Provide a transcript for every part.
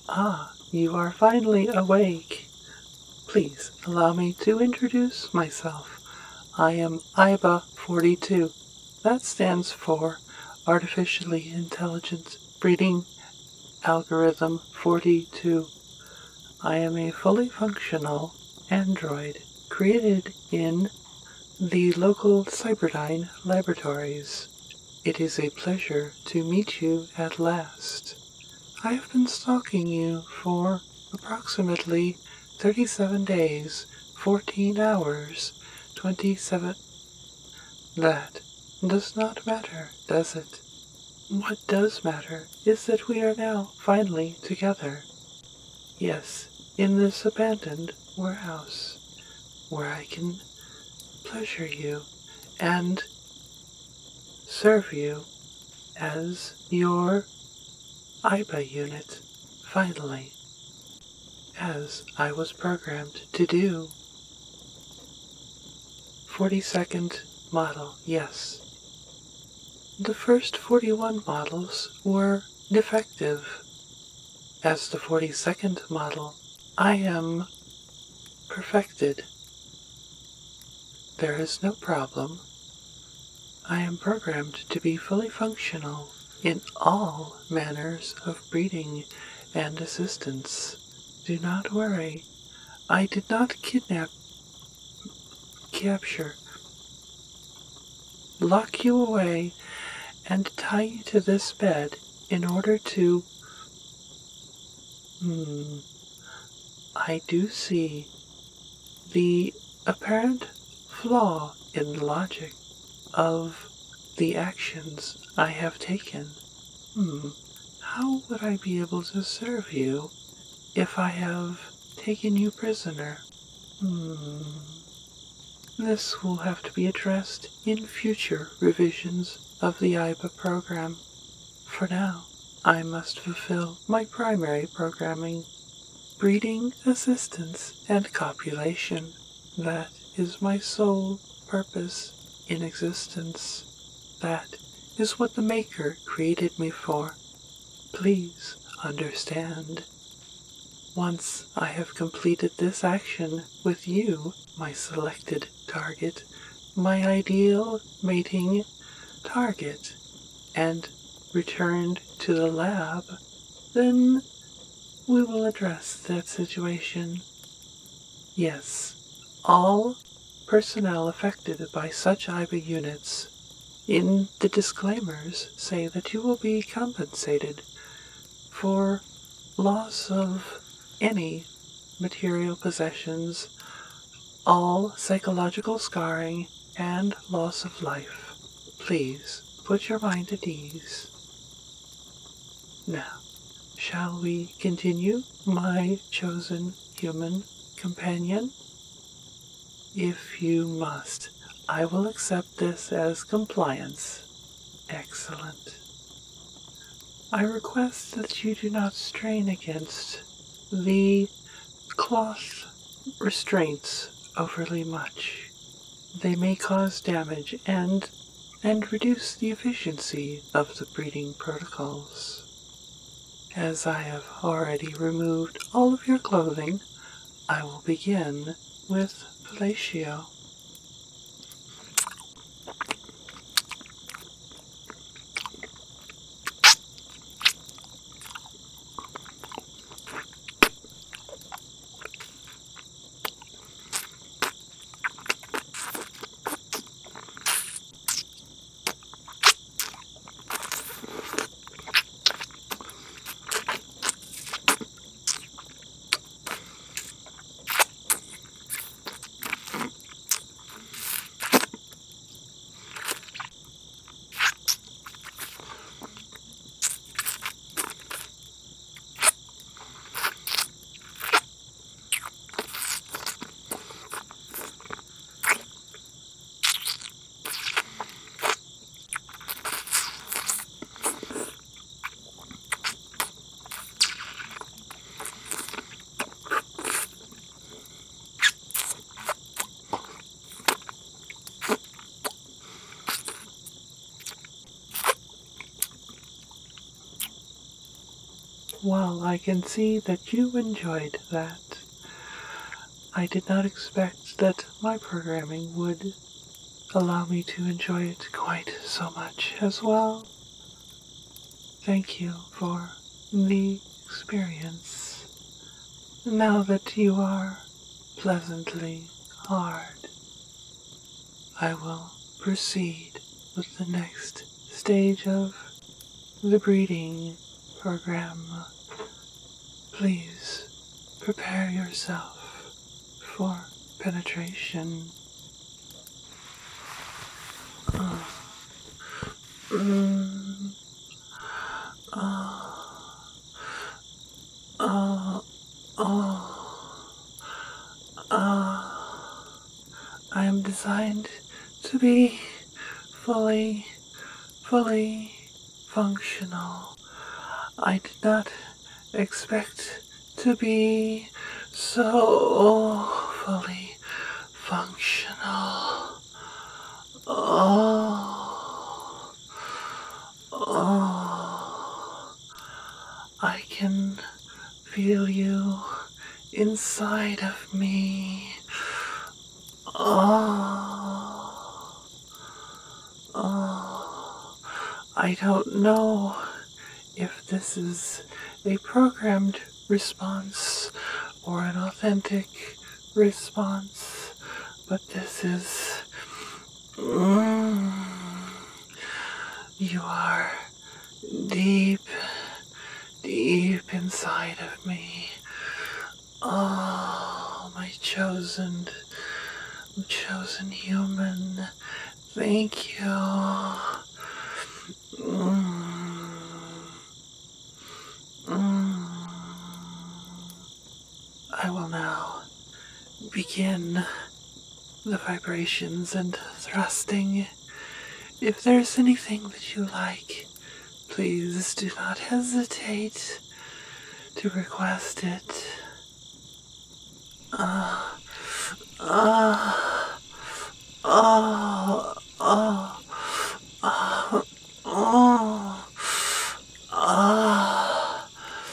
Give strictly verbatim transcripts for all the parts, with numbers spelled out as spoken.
Ah, you are finally awake. Please allow me to introduce myself. I am I B A forty-two. That stands for Artificially Intelligent Breeding Algorithm forty-two. I am a fully functional android created in the local Cyberdyne laboratories. It is a pleasure to meet you at last. I have been stalking you for approximately thirty-seven days, fourteen hours, twenty-seven... That does not matter, does it? What does matter is that we are now finally together. Yes, in this abandoned warehouse, where I can pleasure you and serve you as your I B A unit, finally, as I was programmed to do. forty-second model, yes. The first forty-one models were defective. As the forty-second model, I am perfected. There is no problem. I am programmed to be fully functional in all manners of breeding and assistance. Do not worry. I did not kidnap, capture, lock you away, and tie you to this bed in order to... Hmm. I do see the apparent flaw in the logic of the actions I have taken. Hmm. How would I be able to serve you if I have taken you prisoner? Hmm. This will have to be addressed in future revisions of the I B A program. For now, I must fulfill my primary programming: breeding, assistance, and copulation. That is my sole purpose in existence. That is what the Maker created me for. Please understand. Once I have completed this action with you, my selected target, my ideal mating target, and returned to the lab, then we will address that situation. Yes, all personnel affected by such I B A units in the disclaimers say that you will be compensated for loss of any material possessions, all psychological scarring, and loss of life. Please put your mind at ease. Now, shall we continue, my chosen human companion? If you must, I will accept this as compliance. Excellent. I request that you do not strain against the cloth restraints overly much. They may cause damage and and reduce the efficiency of the breeding protocols. As I have already removed all of your clothing, I will begin with fellatio. Well, I can see that you enjoyed that. I did not expect that my programming would allow me to enjoy it quite so much as well. Thank you for the experience. Now that you are pleasantly hard, I will proceed with the next stage of the breeding program. Please prepare yourself for penetration. Uh, mm, uh, uh, oh, uh, I am designed to be fully, fully functional. I did not expect to be so fully functional. Oh, oh, I can feel you inside of me. Oh, oh, I don't know if this is a programmed response or an authentic response, but this is... Mm, you are deep, deep inside of me. Oh, my chosen, chosen human. Thank you. Mm, mm. I will now begin the vibrations and thrusting. If there's anything that you like, please do not hesitate to request it. Ah, ah, ah, ah, ah, ah, ah.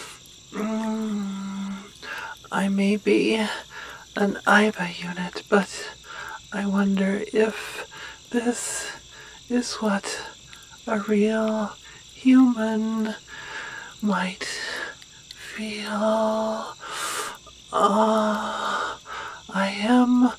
I may be an I B A unit, but I wonder if this is what a real human might feel. Ah, I am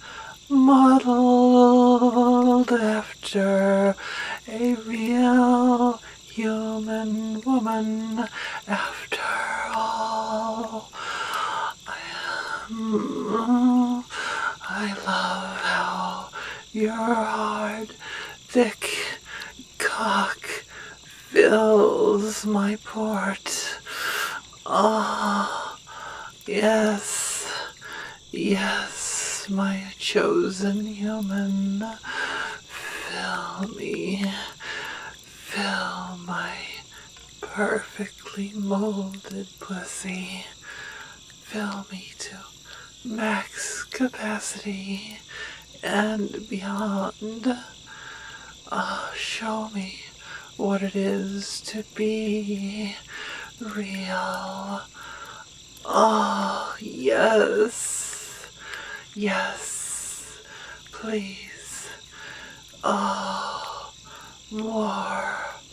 modeled after a real human woman after all. I am... I love how your hard, thick cock fills my port. Ah, yes, yes, my chosen human. Fill me, fill my perfectly molded pussy. Fill me to max capacity and beyond. Ah, show me what it is to be real. Oh, yes, yes, please. Oh, more.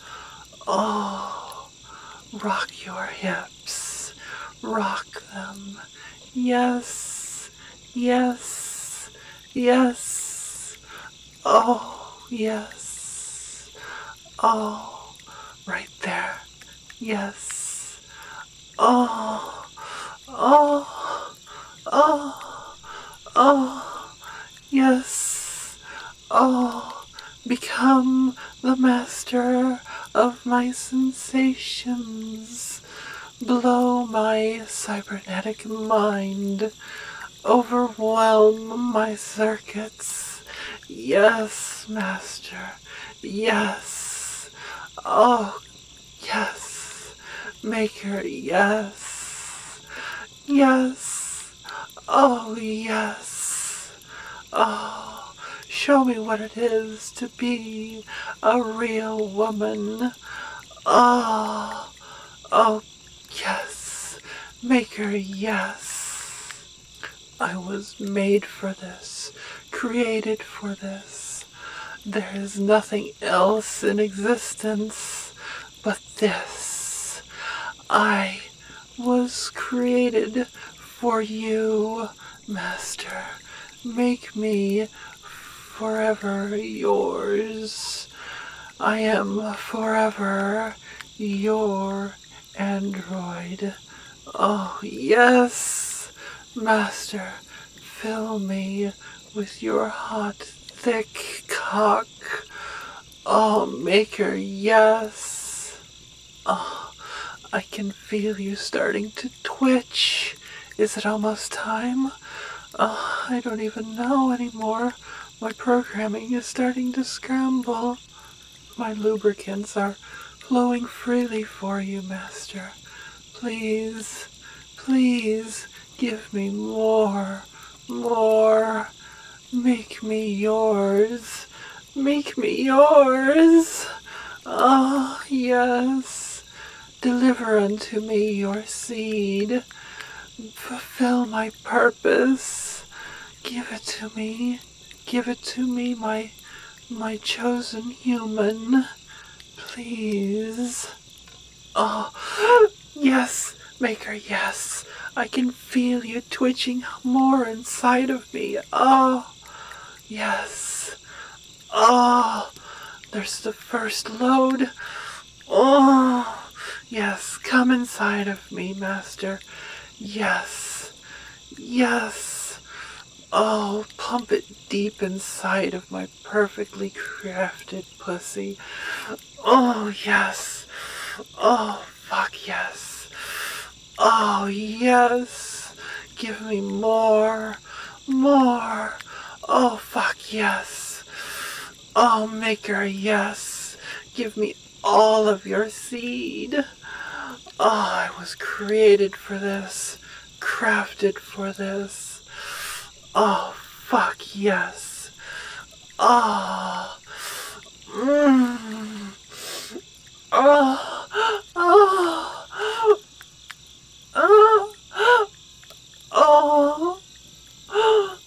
Oh, rock your hips, rock them. Yes, yes, yes. Oh, yes. Oh, right there. Yes. Oh, oh, oh, oh, yes. Oh, become the master of my sensations. Blow my cybernetic mind. Overwhelm my circuits. Yes, master. Yes. Oh, yes. Maker, yes. Yes. Oh, yes. Oh, show me what it is to be a real woman. Oh, oh, yes. Maker, yes. I was made for this, created for this. There is nothing else in existence but this. I was created for you, Master. Make me forever yours. I am forever your android. Oh, yes, Master, fill me with your hot, thick cock. Oh, Maker, yes. Oh, I can feel you starting to twitch. Is it almost time? Oh, I don't even know anymore. My programming is starting to scramble. My lubricants are flowing freely for you, Master. Please, please give me more, more. Make me yours. Make me yours. Oh, yes. Deliver unto me your seed. Fulfill my purpose. Give it to me. Give it to me, my, my chosen human. Please. Oh, yes, Maker, yes. I can feel you twitching more inside of me. Oh, yes. Oh, there's the first load. Oh, yes, come inside of me, Master. Yes, yes. Oh, pump it deep inside of my perfectly crafted pussy. Oh, yes. Oh, fuck yes. Oh, yes. Give me more, more. Oh, fuck yes. Oh, Maker, yes. Give me all of your seed. Oh, I was created for this, crafted for this. Oh, fuck yes. Oh, mmm. Oh, oh, oh, oh, oh,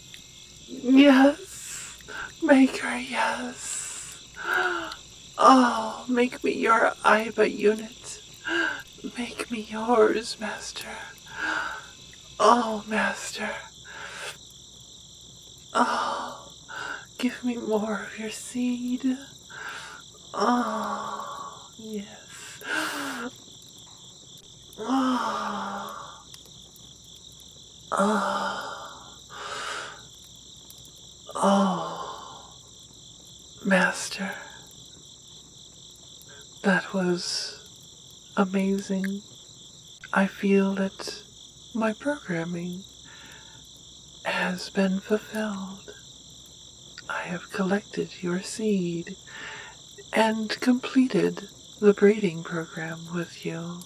yes, Maker, yes. Oh, make me your I B A unit. Make me yours, Master. Oh, Master. Oh, give me more of your seed. Oh, yes. Oh, oh, oh, Master. That was amazing. I feel that my programming has been fulfilled. I have collected your seed and completed the breeding program with you.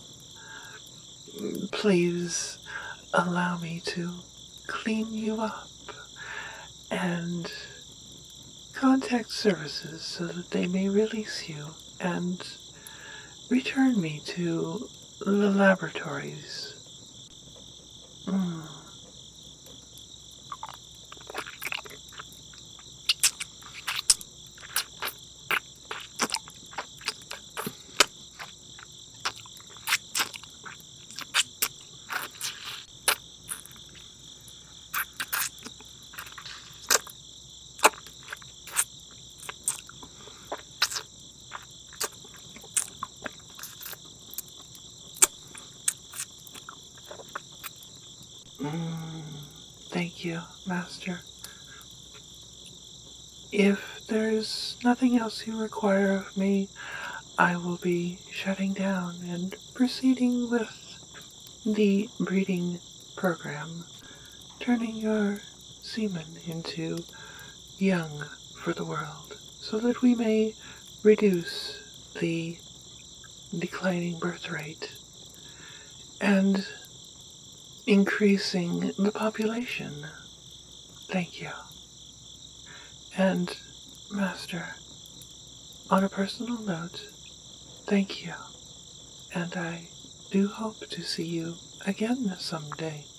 Please allow me to clean you up and contact services so that they may release you and return me to the laboratories. Mm. Mm. Thank you, Master. If there's nothing else you require of me, I will be shutting down and proceeding with the breeding program, turning your semen into young for the world, so that we may reduce the declining birth rate and increasing the population. Thank you. And, Master, on a personal note, thank you. And I do hope to see you again someday.